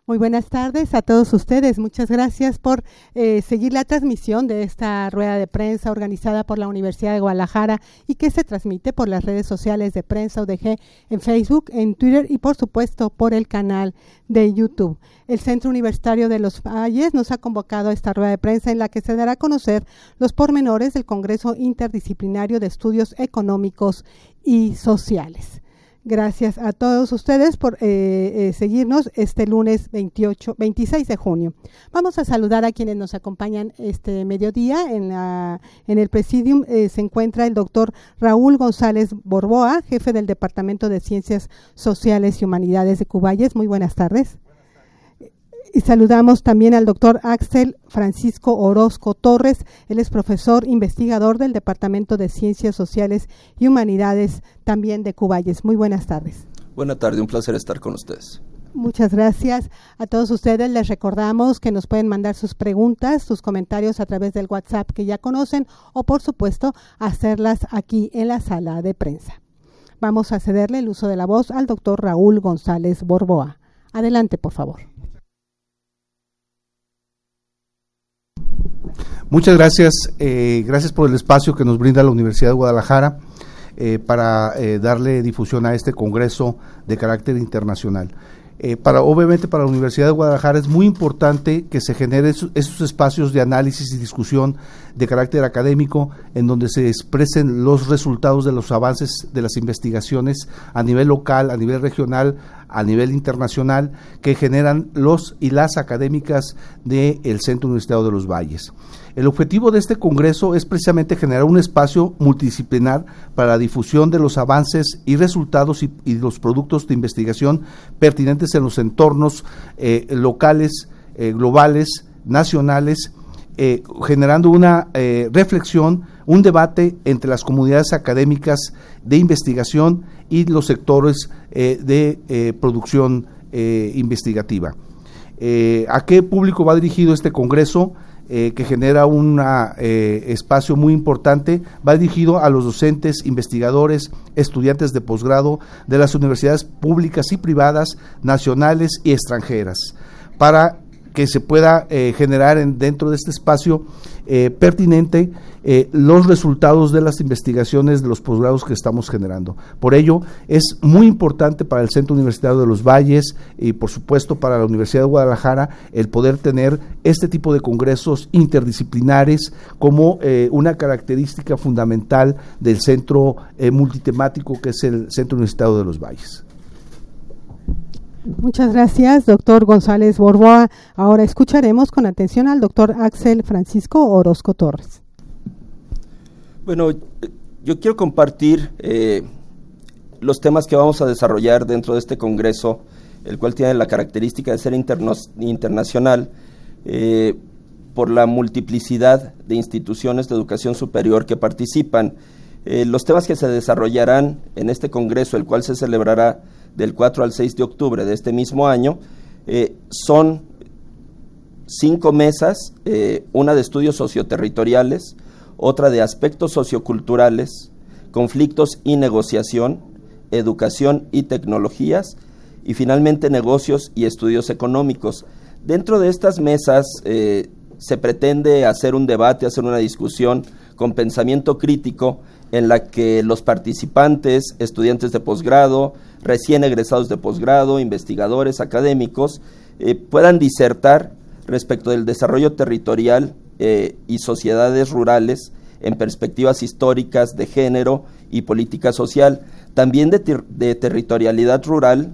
Muy buenas tardes a todos ustedes. Muchas gracias por seguir la transmisión de esta rueda de prensa organizada por la Universidad de Guadalajara y que se transmite por las redes sociales de Prensa UDG en Facebook, en Twitter y por supuesto por el canal de YouTube. El Centro Universitario de los Valles nos ha convocado a esta rueda de prensa en la que se dará a conocer los pormenores del Congreso Interdisciplinario de Estudios Económicos y Sociales. Gracias a todos ustedes por seguirnos este lunes 26 de junio. Vamos a saludar a quienes nos acompañan este mediodía. En el Presidium se encuentra el doctor Raúl González Borboa, jefe del Departamento de Ciencias Sociales y Humanidades de Cuballes. Muy buenas tardes. Y saludamos también al doctor Axel Francisco Orozco Torres. Él es profesor investigador del Departamento de Ciencias Sociales y Humanidades también de Cuballes. Muy buenas tardes. Buenas tardes, un placer estar con ustedes. Muchas gracias a todos ustedes. Les recordamos que nos pueden mandar sus preguntas, sus comentarios a través del WhatsApp que ya conocen o por supuesto hacerlas aquí en la sala de prensa. Vamos a cederle el uso de la voz al doctor Raúl González Borboa. Adelante, por favor. Muchas gracias, gracias por el espacio que nos brinda la Universidad de Guadalajara para darle difusión a este congreso de carácter internacional. Obviamente para la Universidad de Guadalajara es muy importante que se generen esos espacios de análisis y discusión de carácter académico en donde se expresen los resultados de los avances de las investigaciones a nivel local, a nivel regional, a nivel internacional, que generan los y las académicas del Centro Universitario de los Valles. El objetivo de este congreso es precisamente generar un espacio multidisciplinar para la difusión de los avances y resultados y los productos de investigación pertinentes en los entornos locales, globales, nacionales, generando una reflexión, un debate entre las comunidades académicas de investigación y los sectores de producción investigativa. ¿A qué público va dirigido este congreso? Que genera un espacio muy importante, va dirigido a los docentes, investigadores, estudiantes de posgrado de las universidades públicas y privadas, nacionales y extranjeras, para que se pueda generar dentro de este espacio pertinente los resultados de las investigaciones de los posgrados que estamos generando. Por ello, es muy importante para el Centro Universitario de los Valles y por supuesto para la Universidad de Guadalajara el poder tener este tipo de congresos interdisciplinares como una característica fundamental del centro multitemático que es el Centro Universitario de los Valles. Muchas gracias, doctor González Borboa. Ahora escucharemos con atención al doctor Axel Francisco Orozco Torres. Bueno, yo quiero compartir los temas que vamos a desarrollar dentro de este congreso, el cual tiene la característica de ser internacional por la multiplicidad de instituciones de educación superior que participan. Los temas que se desarrollarán en este congreso, el cual se celebrará del 4 al 6 de octubre de este mismo año, son 5 mesas, una de estudios socioterritoriales, otra de aspectos socioculturales, conflictos y negociación, educación y tecnologías, y finalmente negocios y estudios económicos. Dentro de estas mesas se pretende hacer un debate, hacer una discusión con pensamiento crítico en la que los participantes, estudiantes de posgrado, recién egresados de posgrado, investigadores, académicos, puedan disertar respecto del desarrollo territorial y sociedades rurales en perspectivas históricas de género y política social, también de territorialidad rural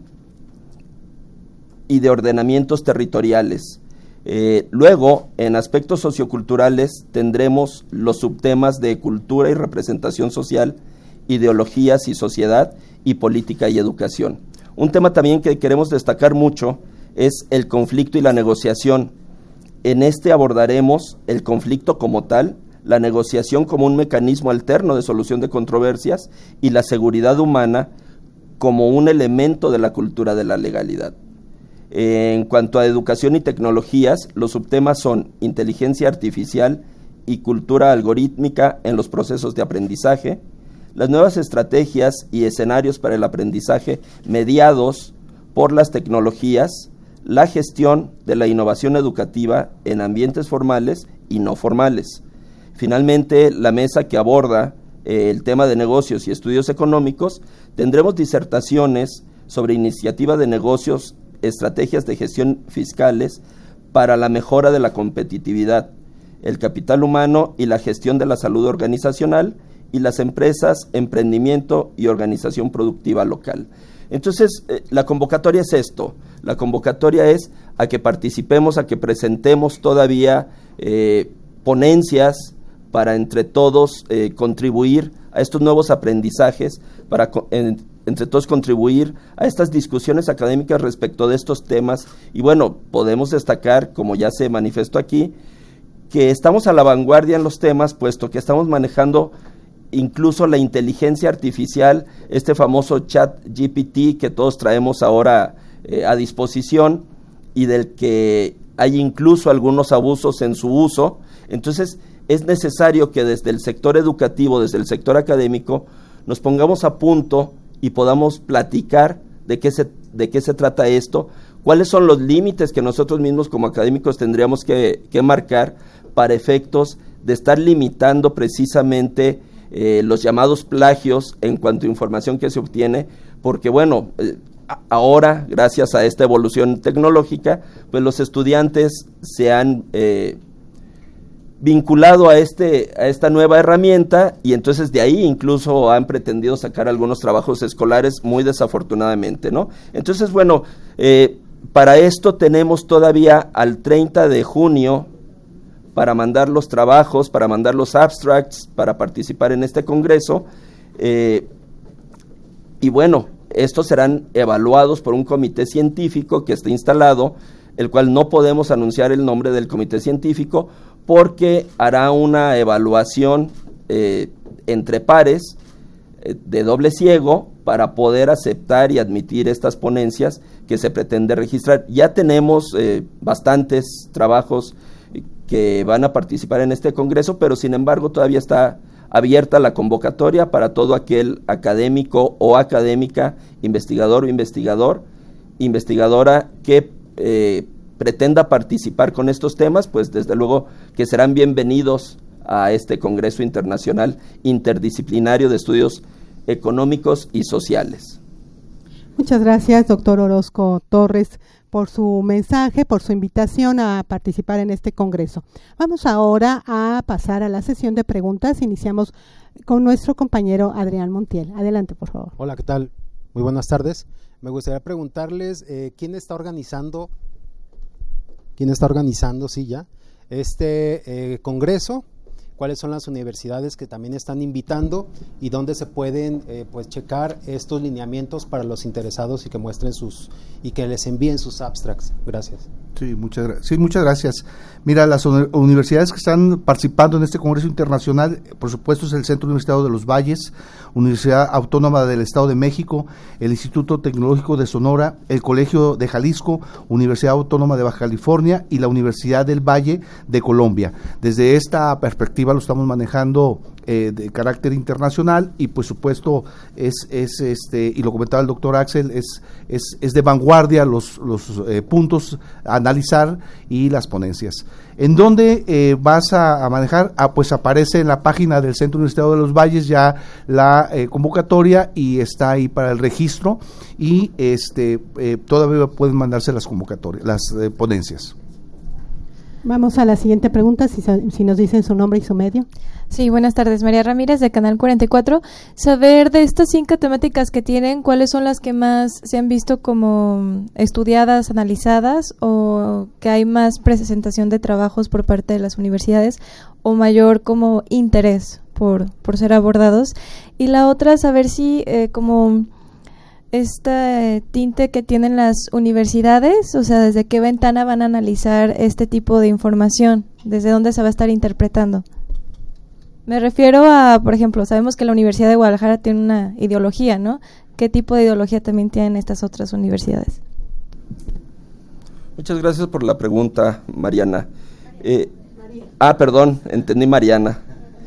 y de ordenamientos territoriales. Luego, en aspectos socioculturales, tendremos los subtemas de cultura y representación social, ideologías y sociedad, y política y educación. Un tema también que queremos destacar mucho es el conflicto y la negociación. En este abordaremos el conflicto como tal, la negociación como un mecanismo alterno de solución de controversias y la seguridad humana como un elemento de la cultura de la legalidad. En cuanto a educación y tecnologías, los subtemas son inteligencia artificial y cultura algorítmica en los procesos de aprendizaje, las nuevas estrategias y escenarios para el aprendizaje mediados por las tecnologías, la gestión de la innovación educativa en ambientes formales y no formales. Finalmente, la mesa que aborda el tema de negocios y estudios económicos, tendremos disertaciones sobre iniciativa de negocios, estrategias de gestión fiscales para la mejora de la competitividad, el capital humano y la gestión de la salud organizacional y las empresas, emprendimiento y organización productiva local. Entonces, la convocatoria es esto, la convocatoria es a que participemos, a que presentemos todavía ponencias para entre todos contribuir a estos nuevos aprendizajes, para entre todos contribuir a estas discusiones académicas respecto de estos temas. Y bueno, podemos destacar, como ya se manifestó aquí, que estamos a la vanguardia en los temas, puesto que estamos manejando incluso la inteligencia artificial, este famoso chat GPT que todos traemos ahora a disposición y del que hay incluso algunos abusos en su uso. Entonces, es necesario que desde el sector educativo, desde el sector académico, nos pongamos a punto y podamos platicar de qué se trata esto, cuáles son los límites que nosotros mismos como académicos tendríamos que marcar para efectos de estar limitando precisamente los llamados plagios en cuanto a información que se obtiene, porque bueno, ahora, gracias a esta evolución tecnológica, pues los estudiantes se han vinculado a esta nueva herramienta y entonces de ahí incluso han pretendido sacar algunos trabajos escolares muy desafortunadamente, ¿no? Entonces, bueno, para esto tenemos todavía al 30 de junio para mandar los trabajos, para mandar los abstracts, para participar en este congreso, y bueno, estos serán evaluados por un comité científico que está instalado, el cual no podemos anunciar el nombre del comité científico, porque hará una evaluación entre pares de doble ciego para poder aceptar y admitir estas ponencias que se pretende registrar. Ya tenemos bastantes trabajos que van a participar en este congreso, pero sin embargo todavía está abierta la convocatoria para todo aquel académico o académica, investigador o investigadora que pretenda participar con estos temas, pues desde luego que serán bienvenidos a este Congreso Internacional Interdisciplinario de Estudios Económicos y Sociales. Muchas gracias, doctor Orozco Torres, por su mensaje, por su invitación a participar en este congreso. Vamos ahora a pasar a la sesión de preguntas. Iniciamos con nuestro compañero Adrián Montiel. Adelante, por favor. Hola, ¿qué tal? Muy buenas tardes. Me gustaría preguntarles quién está organizando este congreso, cuáles son las universidades que también están invitando y dónde se pueden pues checar estos lineamientos para los interesados y que muestren y que les envíen sus abstracts. Gracias. Sí, muchas gracias. Mira, las universidades que están participando en este Congreso Internacional, por supuesto, es el Centro Universitario de los Valles, Universidad Autónoma del Estado de México, el Instituto Tecnológico de Sonora, el Colegio de Jalisco, Universidad Autónoma de Baja California y la Universidad del Valle de Colombia. Desde esta perspectiva lo estamos manejando de carácter internacional y por supuesto y lo comentaba el doctor Axel, es de vanguardia los puntos a analizar y las ponencias. ¿En dónde vas a manejar? Pues aparece en la página del Centro Universitario de los Valles ya la convocatoria y está ahí para el registro y todavía pueden mandarse las convocatorias, las ponencias. Vamos a la siguiente pregunta, si nos dicen su nombre y su medio. Sí, buenas tardes, María Ramírez de Canal 44. Saber de estas 5 temáticas que tienen, ¿cuáles son las que más se han visto como estudiadas, analizadas, o que hay más presentación de trabajos por parte de las universidades o mayor como interés por ser abordados? Y la otra, saber si como este tinte que tienen las universidades, o sea, desde qué ventana van a analizar este tipo de información, desde dónde se va a estar interpretando. Me refiero a, por ejemplo, sabemos que la Universidad de Guadalajara tiene una ideología, ¿no? ¿Qué tipo de ideología también tienen estas otras universidades? Muchas gracias por la pregunta, Mariana. Perdón, entendí Mariana.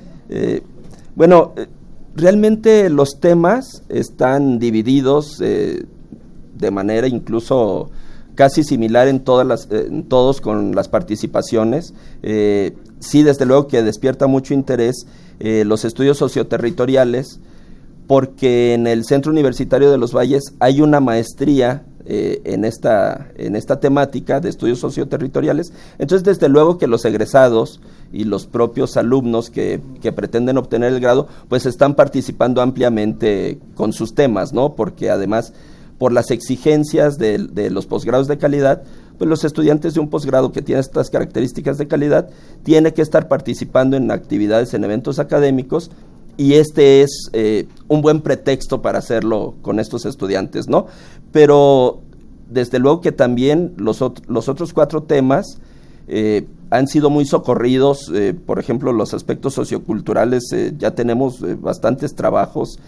Realmente los temas están divididos de manera incluso casi similar en todos con las participaciones. Sí, desde luego que despierta mucho interés los estudios socioterritoriales, porque en el Centro Universitario de los Valles hay una maestría en esta temática de estudios socioterritoriales. Entonces, desde luego que los egresados y los propios alumnos que pretenden obtener el grado, pues están participando ampliamente con sus temas, ¿no? Porque además, por las exigencias de los posgrados de calidad, pues los estudiantes de un posgrado que tiene estas características de calidad tiene que estar participando en actividades, en eventos académicos, y este es un buen pretexto para hacerlo con estos estudiantes, ¿no? Pero desde luego que también los otros 4 temas han sido muy socorridos. Por ejemplo, los aspectos socioculturales, ya tenemos bastantes trabajos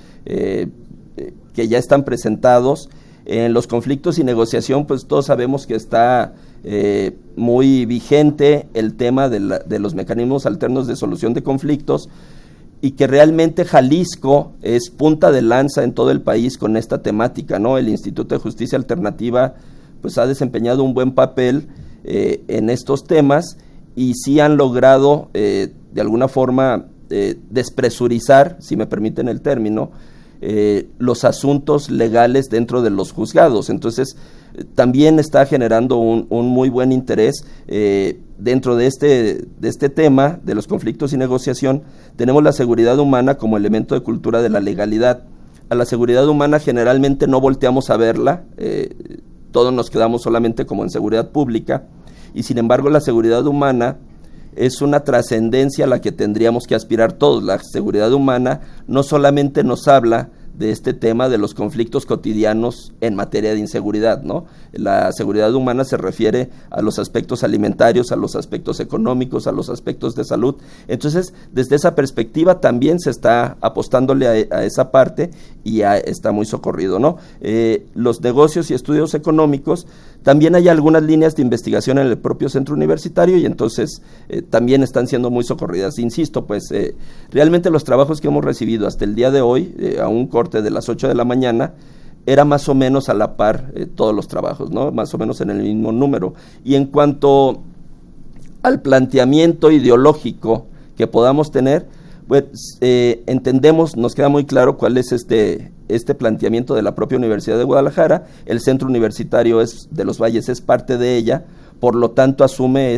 que ya están presentados. En los conflictos y negociación, pues todos sabemos que está muy vigente el tema de los mecanismos alternos de solución de conflictos, y que realmente Jalisco es punta de lanza en todo el país con esta temática, ¿no? El Instituto de Justicia Alternativa pues ha desempeñado un buen papel en estos temas, y sí han logrado de alguna forma despresurizar, si me permiten el término, los asuntos legales dentro de los juzgados. Entonces también está generando un muy buen interés dentro de este tema de los conflictos y negociación. Tenemos la seguridad humana como elemento de cultura de la legalidad. A la seguridad humana generalmente no volteamos a verla, todos nos quedamos solamente como en seguridad pública, y sin embargo la seguridad humana es una trascendencia a la que tendríamos que aspirar todos. La seguridad humana no solamente nos habla de este tema de los conflictos cotidianos en materia de inseguridad, ¿no? La seguridad humana se refiere a los aspectos alimentarios, a los aspectos económicos, a los aspectos de salud. Entonces, desde esa perspectiva también se está apostándole a esa parte, y ya está muy socorrido, ¿no? Los negocios y estudios económicos, también hay algunas líneas de investigación en el propio centro universitario, y entonces también están siendo muy socorridas. Insisto, pues realmente los trabajos que hemos recibido hasta el día de hoy, a un corte de las 8 de la mañana, era más o menos a la par todos los trabajos, ¿no? Más o menos en el mismo número. Y en cuanto al planteamiento ideológico que podamos tener, pues entendemos, nos queda muy claro cuál es este planteamiento de la propia Universidad de Guadalajara. El Centro Universitario de los Valles es parte de ella, por lo tanto asume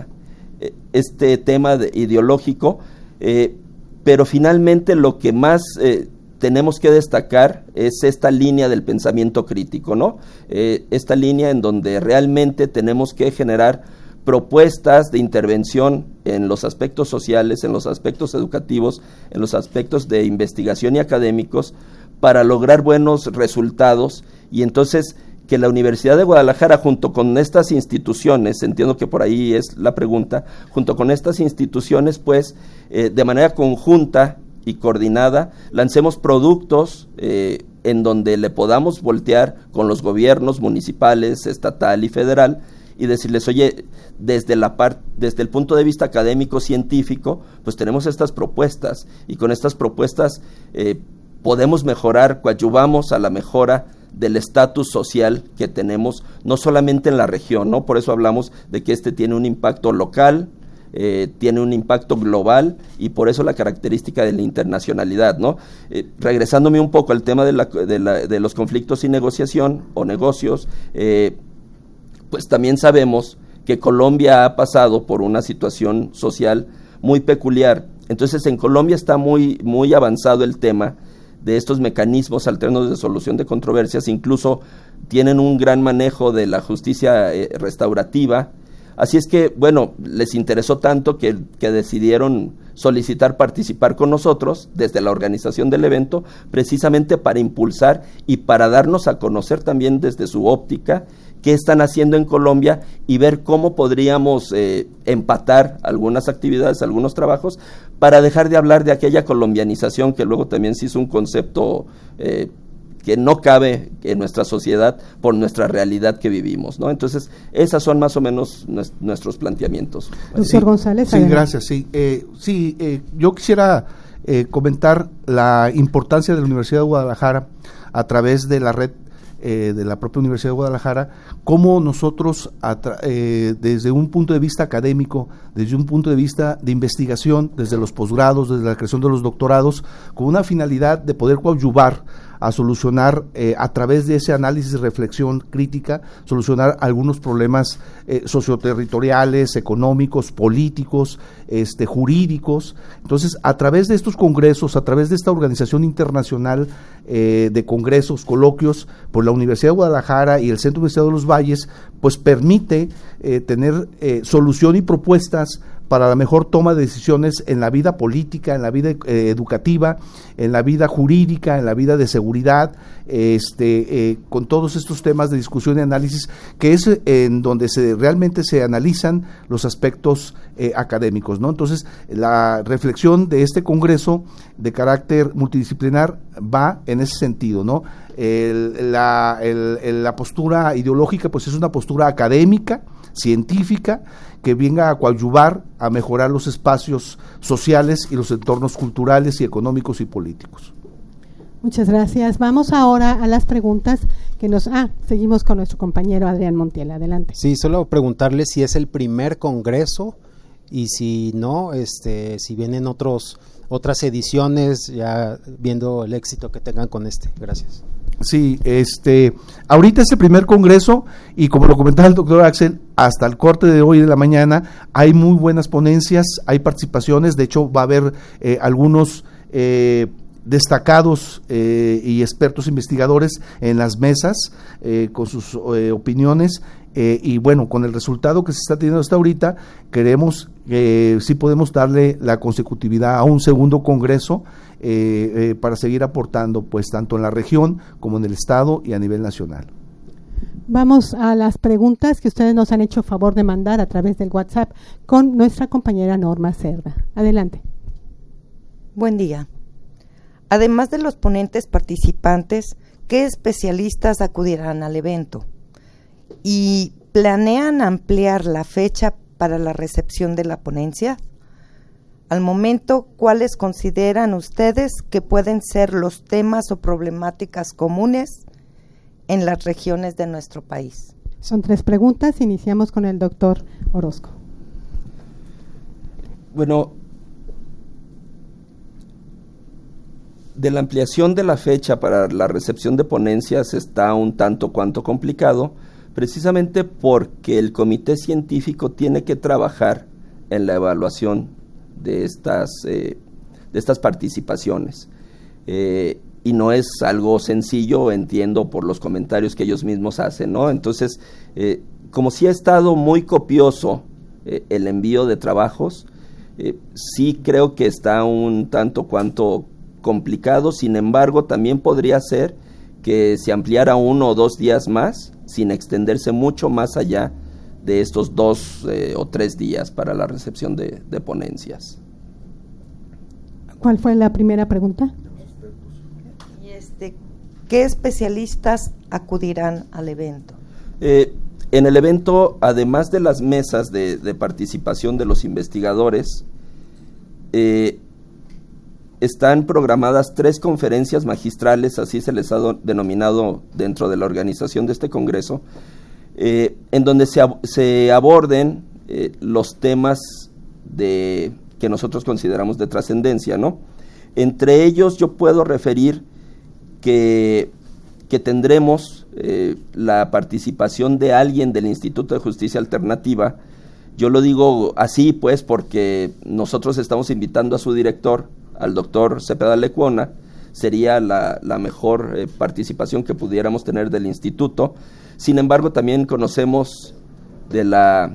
este tema ideológico, pero finalmente lo que más tenemos que destacar es esta línea del pensamiento crítico, ¿no? Esta línea en donde realmente tenemos que generar propuestas de intervención en los aspectos sociales, en los aspectos educativos, en los aspectos de investigación y académicos, para lograr buenos resultados. Y entonces que la Universidad de Guadalajara, junto con estas instituciones, entiendo que por ahí es la pregunta, junto con estas instituciones, pues de manera conjunta y coordinada, lancemos productos en donde le podamos voltear con los gobiernos municipales, estatal y federal, y decirles, oye, desde el punto de vista académico, científico, pues tenemos estas propuestas, y con estas propuestas podemos mejorar, coadyuvamos a la mejora del estatus social que tenemos, no solamente en la región, ¿no? Por eso hablamos de que tiene un impacto local, tiene un impacto global, y por eso la característica de la internacionalidad, ¿no? Regresándome un poco al tema de los conflictos y negociación o negocios, pues también sabemos que Colombia ha pasado por una situación social muy peculiar. Entonces en Colombia está muy, muy avanzado el tema de estos mecanismos alternos de solución de controversias, incluso tienen un gran manejo de la justicia restaurativa. Así es que, bueno, les interesó tanto que decidieron solicitar participar con nosotros desde la organización del evento, precisamente para impulsar y para darnos a conocer también desde su óptica qué están haciendo en Colombia, y ver cómo podríamos empatar algunas actividades, algunos trabajos, para dejar de hablar de aquella colombianización que luego también sí es un concepto que no cabe en nuestra sociedad por nuestra realidad que vivimos, ¿no? Entonces, esas son más o menos nuestros planteamientos. Doctor González. Sí, gracias. Sí, yo quisiera comentar la importancia de la Universidad de Guadalajara a través de la red de la propia Universidad de Guadalajara, cómo nosotros desde un punto de vista académico, desde un punto de vista de investigación, desde los posgrados, desde la creación de los doctorados, con una finalidad de poder coadyuvar a solucionar a través de ese análisis y reflexión crítica, solucionar algunos problemas socioterritoriales, económicos, políticos, jurídicos. Entonces, a través de estos congresos, a través de esta organización internacional de congresos, coloquios, pues la Universidad de Guadalajara y el Centro Universitario de los Valles, pues permite tener solución y propuestas para la mejor toma de decisiones en la vida política, en la vida educativa, en la vida jurídica, en la vida de seguridad, con todos estos temas de discusión y análisis, que es en donde realmente se analizan los aspectos académicos, ¿no? Entonces, la reflexión de este congreso de carácter multidisciplinar va en ese sentido, ¿no? La postura ideológica, pues es una postura académica, científica, que venga a coadyuvar a mejorar los espacios sociales y los entornos culturales y económicos y políticos. Muchas gracias. Vamos ahora a las preguntas que seguimos con nuestro compañero Adrián Montiel. Adelante. Sí, solo preguntarle si es el primer congreso y si no, si vienen otras ediciones, ya viendo el éxito que tengan con este. Gracias. Sí, ahorita es el primer congreso y como lo comentaba el doctor Axel, hasta el corte de hoy de la mañana hay muy buenas ponencias, hay participaciones, de hecho va a haber algunos destacados y expertos investigadores en las mesas con sus opiniones y bueno, con el resultado que se está teniendo hasta ahorita, queremos sí podemos darle la consecutividad a un segundo congreso para seguir aportando pues tanto en la región como en el estado y a nivel nacional. Vamos a las preguntas que ustedes nos han hecho favor de mandar a través del WhatsApp con nuestra compañera Norma Cerda. Adelante. Buen día. Además de los ponentes participantes, ¿qué especialistas acudirán al evento? ¿Y planean ampliar la fecha para la recepción de la ponencia? Al momento, ¿cuáles consideran ustedes que pueden ser los temas o problemáticas comunes en las regiones de nuestro país? Son 3 preguntas. Iniciamos con el doctor Orozco. Bueno, de la ampliación de la fecha para la recepción de ponencias está un tanto cuanto complicado, precisamente porque el comité científico tiene que trabajar en la evaluación de estas participaciones. Y no es algo sencillo, entiendo por los comentarios que ellos mismos hacen, ¿no? Entonces, como sí ha estado muy copioso el envío de trabajos, sí creo que está un tanto cuanto complicado. Sin embargo, también podría ser que se ampliara 1 o 2 días más, sin extenderse mucho más allá de estos 2 o 3 días para la recepción de ponencias. ¿Cuál fue la primera pregunta? ¿Qué especialistas acudirán al evento? En el evento, además de las mesas de participación de los investigadores, están programadas 3 conferencias magistrales, así se les ha denominado dentro de la organización de este congreso, en donde se aborden los temas que nosotros consideramos de trascendencia, ¿no? Entre ellos yo puedo referir que tendremos la participación de alguien del Instituto de Justicia Alternativa. Yo lo digo así pues porque nosotros estamos invitando a su director, al doctor Cepeda Lecuona. Sería la mejor participación que pudiéramos tener del instituto. Sin embargo, también conocemos de la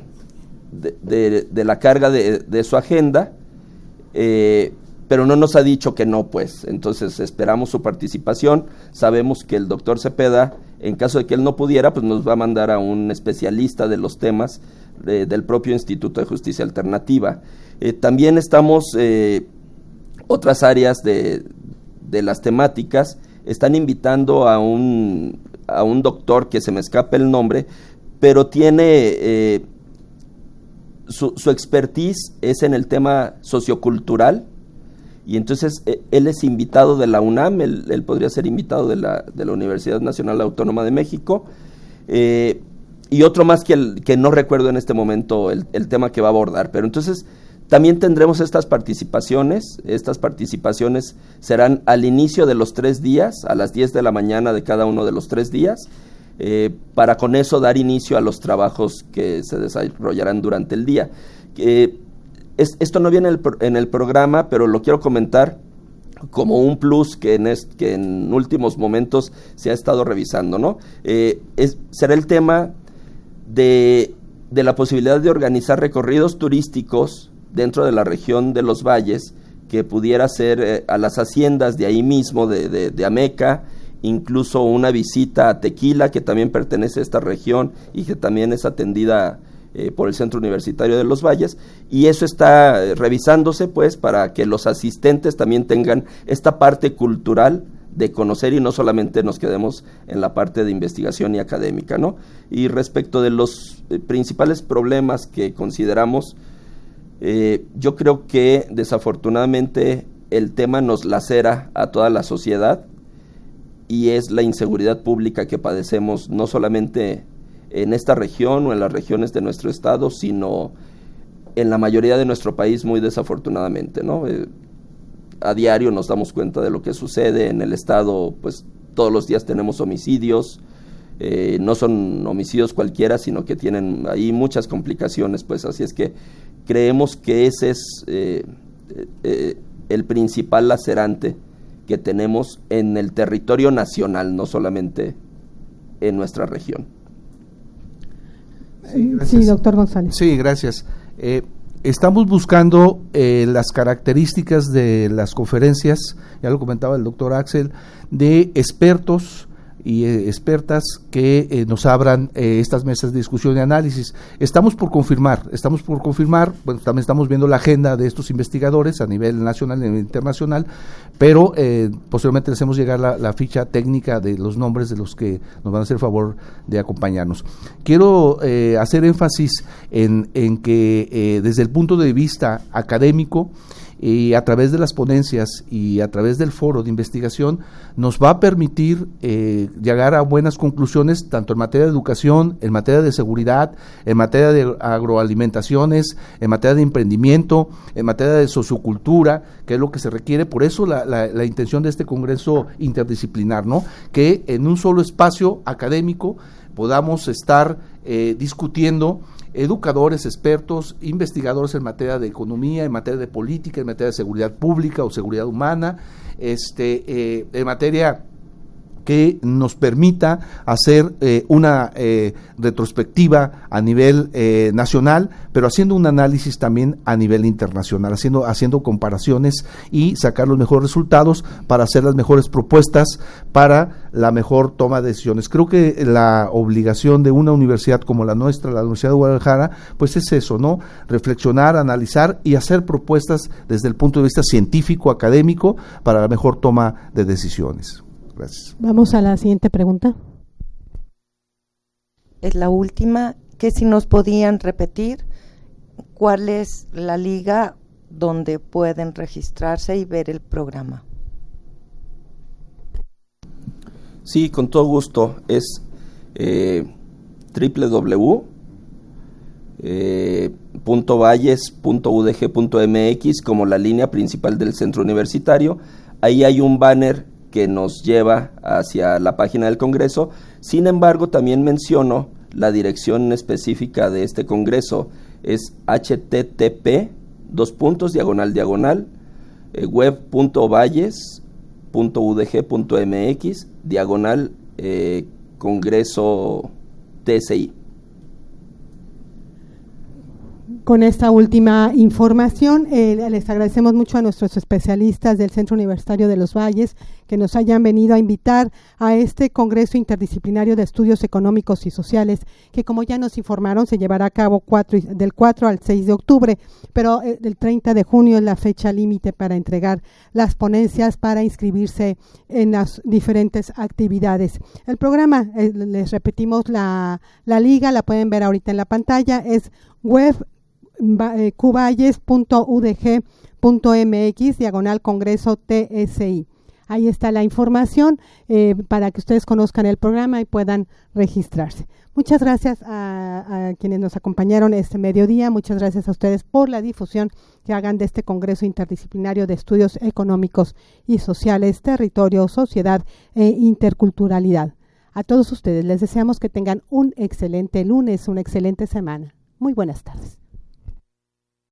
carga de su agenda, pero no nos ha dicho que no, pues. Entonces esperamos su participación. Sabemos que el doctor Cepeda, en caso de que él no pudiera, pues nos va a mandar a un especialista de los temas del propio Instituto de Justicia Alternativa. También estamos, otras áreas de las temáticas, están invitando a un doctor que se me escapa el nombre, pero tiene, su expertise es en el tema sociocultural, y entonces él es invitado de la UNAM, él podría ser invitado de la Universidad Nacional Autónoma de México, y otro más que no recuerdo en este momento el tema que va a abordar, pero entonces también tendremos estas participaciones serán al inicio de los 3 días, a las 10 de la mañana de cada uno de los 3 días, para con eso dar inicio a los trabajos que se desarrollarán durante el día. Esto no viene en el programa, pero lo quiero comentar como un plus que en últimos momentos se ha estado revisando, ¿no? Será el tema de la posibilidad de organizar recorridos turísticos dentro de la región de los valles, que pudiera ser a las haciendas de ahí mismo, de Ameca, incluso una visita a Tequila, que también pertenece a esta región y que también es atendida por el Centro Universitario de los Valles, y eso está revisándose pues para que los asistentes también tengan esta parte cultural de conocer y no solamente nos quedemos en la parte de investigación y académica, ¿no? Y respecto de los principales problemas que consideramos, yo creo que desafortunadamente el tema nos lacera a toda la sociedad, y es la inseguridad pública que padecemos no solamente en esta región o en las regiones de nuestro estado, sino en la mayoría de nuestro país, muy desafortunadamente, ¿no? A diario nos damos cuenta de lo que sucede en el estado, pues todos los días tenemos homicidios, no son homicidios cualquiera, sino que tienen ahí muchas complicaciones, pues así es que creemos que ese es el principal lacerante que tenemos en el territorio nacional, no solamente en nuestra región. Sí, doctor González. Sí, gracias. Estamos buscando las características de las conferencias, ya lo comentaba el doctor Axel, de expertos y expertas que nos abran estas mesas de discusión y análisis. Estamos por confirmar, bueno, también estamos viendo la agenda de estos investigadores a nivel nacional y a nivel internacional, pero posteriormente les hacemos llegar la ficha técnica de los nombres de los que nos van a hacer favor de acompañarnos. Quiero hacer énfasis en que desde el punto de vista académico, y a través de las ponencias y a través del foro de investigación nos va a permitir llegar a buenas conclusiones tanto en materia de educación, en materia de seguridad, en materia de agroalimentaciones, en materia de emprendimiento, en materia de sociocultura, que es lo que se requiere. Por eso la intención de este congreso interdisciplinar, ¿no? Que en un solo espacio académico podamos estar discutiendo educadores, expertos, investigadores en materia de economía, en materia de política, en materia de seguridad pública o seguridad humana, en materia que nos permita hacer una retrospectiva a nivel nacional, pero haciendo un análisis también a nivel internacional, haciendo comparaciones y sacar los mejores resultados para hacer las mejores propuestas para la mejor toma de decisiones. Creo que la obligación de una universidad como la nuestra, la Universidad de Guadalajara, pues es eso, ¿no? Reflexionar, analizar y hacer propuestas desde el punto de vista científico, académico, para la mejor toma de decisiones. Gracias. Vamos a la siguiente pregunta. Es la última, que si nos podían repetir cuál es la liga donde pueden registrarse y ver el programa. Sí, con todo gusto. Es www.valles.udg.mx como la línea principal del centro universitario. Ahí hay un banner que nos lleva hacia la página del Congreso. Sin embargo, también menciono la dirección específica de este Congreso. Es http:// web.valles.udg.mx /Congreso TSI. Con esta última información, les agradecemos mucho a nuestros especialistas del Centro Universitario de los Valles que nos hayan venido a invitar a este Congreso Interdisciplinario de Estudios Económicos y Sociales, que como ya nos informaron, se llevará a cabo del 4 al 6 de octubre, pero el 30 de junio es la fecha límite para entregar las ponencias para inscribirse en las diferentes actividades. El programa, les repetimos la liga, la pueden ver ahorita en la pantalla, es cubayes.udg.mx/Congreso TSI. Ahí está la información para que ustedes conozcan el programa y puedan registrarse. Muchas gracias a quienes nos acompañaron este mediodía. Muchas gracias a ustedes por la difusión que hagan de este Congreso Interdisciplinario de Estudios Económicos y Sociales, Territorio, Sociedad e Interculturalidad. A todos ustedes les deseamos que tengan un excelente lunes, una excelente semana. Muy buenas tardes.